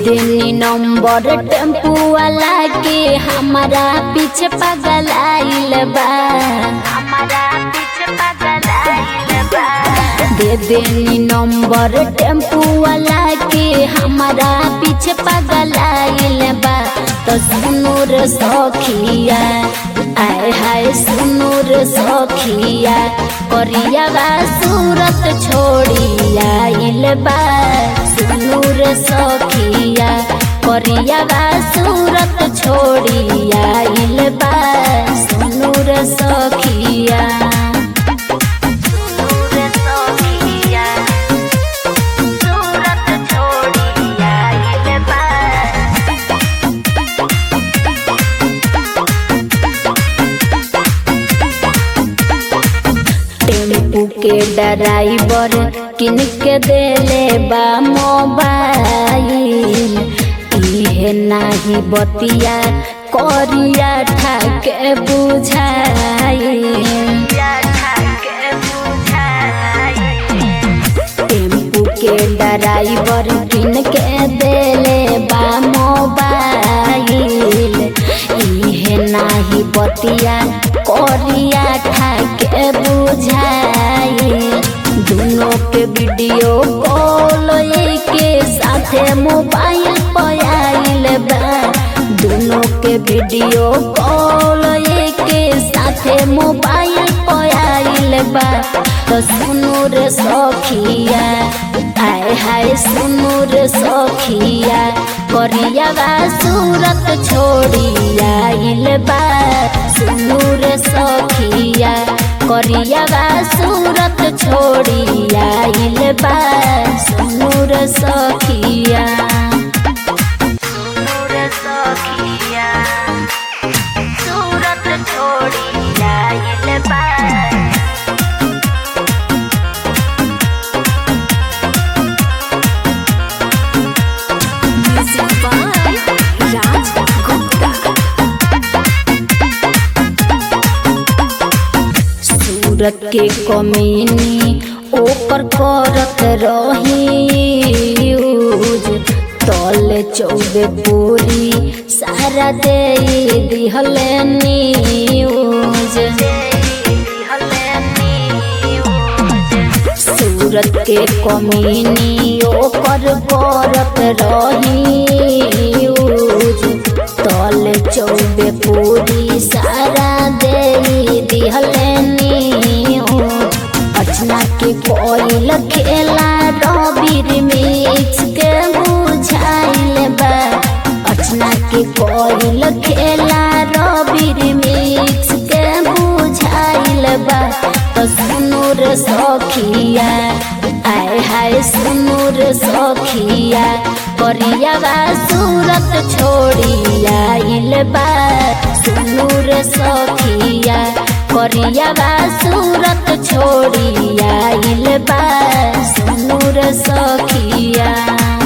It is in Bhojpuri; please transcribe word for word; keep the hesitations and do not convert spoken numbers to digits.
देनी नंबर टेम्पू वाला के हमारा पीछे पागल आइल बा हमारा पीछे पागल आइल बा। दे देनी नंबर टेम्पू वाला के हमारा पीछे पागल आइल बा। तो सुनो रे सखिया आए हाय सुनो रे सखिया करिया बा सूरत छोड़ी आइल बा। सुनो रे सखिया करिया बा सूरत छोड़ी आइल बा। सुनो रे सखिया सुनो रे सखिया सूरत छोड़ी आइल बा। टेम्पू के ड्राइवर किन के देले बा मोबाइल इहे नाही बतिया करिया ठाके बुझाई। टेम्पू के ड्राइवर किन के देले बा मोबाइल इहे नाही बतिया करिया ठाके बुझाई। दोनों के वीडियो कॉल के साथे मोबाइल पर आइल बा। दोनों के वीडियो कॉल के साथे मोबाइल पर आइल बा। तो सुनो रे सखिया आए हाय सुनो रे सखिया करिया बा सूरत छोड़ी आइल बा। सुनो रे सखिया करिया बा सूरत छोड़ी आइल बा। सुनो रे सखिया सुनो रे सखिया सूरत छोड़ी आइल बा। सूरत के कमीनी ओकर करत रही यूज तले चौबे पूरी सारा दे दिहल न्यूज। सूरत के कमीनी ओकर करत रही यूज तले चौबे पूरी सारा दे दिहल अर्चना के कोयल खेला रबीर मिक्स के बुझाइल बा। अर्चना के कोयल खेला रबीर मिक्स के बुझाइल बा। तो सुनो रे सखिया आए हाय सुनो रे सखिया करिया बा सूरत छोड़ी आइल बा। सुनो रे सखिया करिया बा सूरत छोड़ी आइल बा। सुनो रे सखिया।